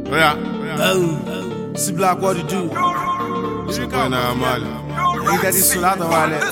Yeah. Oh, see Black, what you do? You get this soul out of wallet.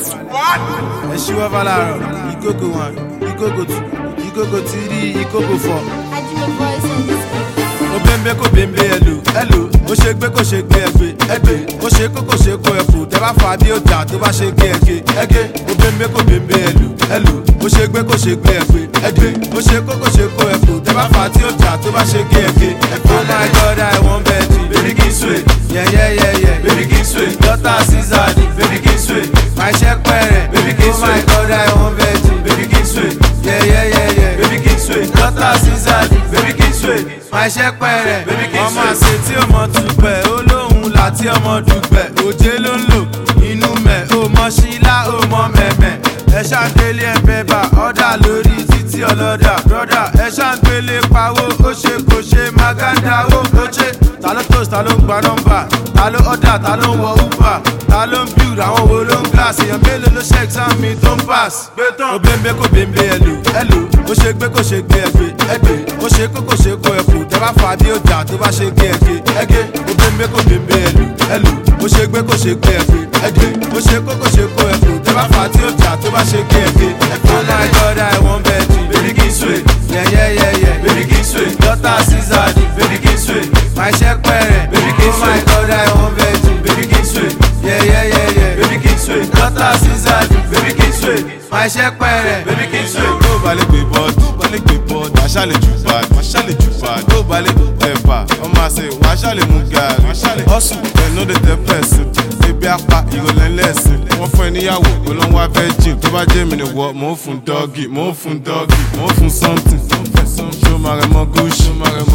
And she over Laro. You go go one, you go go two, you go go three, you go go four. I do my voice on this beat. Obembe ko bembe hello. Ó ṣe gbé kó ṣe gbé ẹgbẹ́. Ó ṣe kó kó ṣe kó ẹ̀fù. Tẹ́ bá fà bí ó jà tó bá ṣe gé ẹgé. Obembe ko bembe hello. Ó ṣe gbé kó ṣe gbé ẹgbẹ́. Ó ṣe kó kó ṣe kó ẹ̀fù. Tẹ́ bá fà tí ó jà tó bá ṣe gé ẹgé. Oh my God, I want Betty. Baby Kingsway. Yeah. Baby Kingsway. Daughter Caesar. Baby Kingsway. My check pere. Baby Oh Kingsway. my God, I want Betty. Baby Kingsway. Yeah. Baby Kingsway. Daughter Caesar. Baby Kingsway. My check pere. Baby Kingsway. Ọmọ àṣẹ tí ọmọ dùgbẹ̀ olóhùn láti ọmọ dùgbẹ̀ òjé ló ń lò inú mẹ́ ó mọ sílá ó mọ mẹ́mẹ́ ẹ ṣàǹdélé ẹ bẹ́bà ọ̀dà lórí títí ọlọ́dà brọ́dà ẹ ṣàǹgbélé pawó ó ṣe kò ṣe maganda ó ṣe ta ló toast ta ló ń gba nọ́mbà ta ló ọ̀dà ta ló ń wọ uber ta ló ń build àwọn wo ló ń glass èèyàn mélòó ló ṣe exam mi tó ń pass gbé tán obembe kò bembe hello ó ṣe gbé kò ṣe gbé ẹgbẹ́ ó ṣe kó kò ṣe kó ẹ̀fù tẹ́ bá fà bí ó jà tó bá ṣe gé ẹgé obembe kò bembe hello ó ṣe gbé kò ṣe gbé ẹgbẹ́ ó ṣe kó kò ṣe kó ẹ̀fù tẹ́ bá fà tí ó jà tó bá ṣe gé ẹgé. Oh my God, I want Betty. Baby Kingsway. Yeah. Baby Kingsway. Daughter Caesar. Baby Kingsway. My check pere. Baby Oh Kingsway. my God, I want Betty. Baby Kingsway. Yeah. Baby Kingsway. Daughter Caesar. Baby Kingsway. My check pere. Baby Kingsway. Tó balẹ̀ gbé bọ́ọ̀dù, wàá ṣàlè jù bad. Tó balẹ̀ ẹ̀fà, ọmọ àṣẹ wàá ṣàlè mú gàrí. Hustle ẹ̀ no dey tell person, ebi apá ìrọ̀lẹ́ lẹ́sìn. Wọ́n fún ẹ níyàwó, kò ló ń wá virgin. Tó bá jẹ́ mi ni wọ́, mò ń fún dọ́gì, mò ń fún something. Ṣó máa rẹ̀ mọ́ Gucci,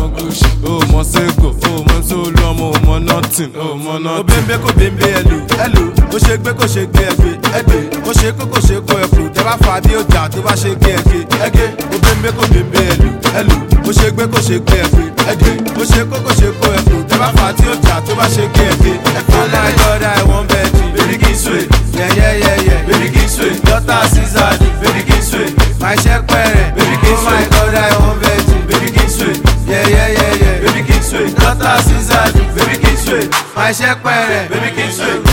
ó mọ Sego, ó mọ Solu, ọmọ ò mọ nothing. Obembe kò bembe hello ó ṣe gbé kò ṣe gbé ẹgbẹ́ ó ṣe kó kò ṣe kó ẹ̀fù tẹ́ bá fà bí ó jà tó bá ṣe gé ẹgé obembe kò bembe hello ó ṣe gbé kò ṣe gbé ẹgbẹ́ ó ṣe kó kò ṣe kó ẹ̀fù tẹ́ bá fà tí ó jà tó bá ṣe gé ẹgé. Oh my God, I want Betty. Baby Kingsway. Yeah. Baby Kingsway. Daughter Caesar. Baby Kingsway. My check pere. Baby Oh Kingsway. my God, I want Betty. Baby Kingsway. Yeah. Baby Kingsway. Daughter Caesar. Baby Kingsway. My check pere. Baby Kingsway.